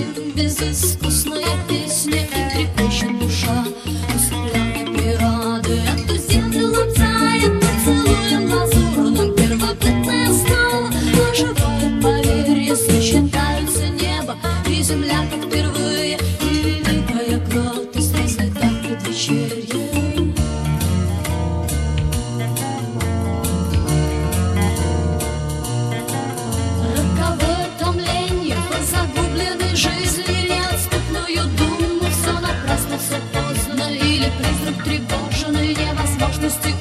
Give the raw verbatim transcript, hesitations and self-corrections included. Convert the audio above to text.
безыскусная песня и трепещет душа. Усыпляя пирады, эту землю лаптает поцелуем лазурным. Первобытная стала оживает, поверь, если считаются небо и земля как впервые. И великая кротость разлета предвечерье. Роковое томление по загубленной жизни, неотступную думу, все напрасно, все поздно, или призрак тревоженный невозможностью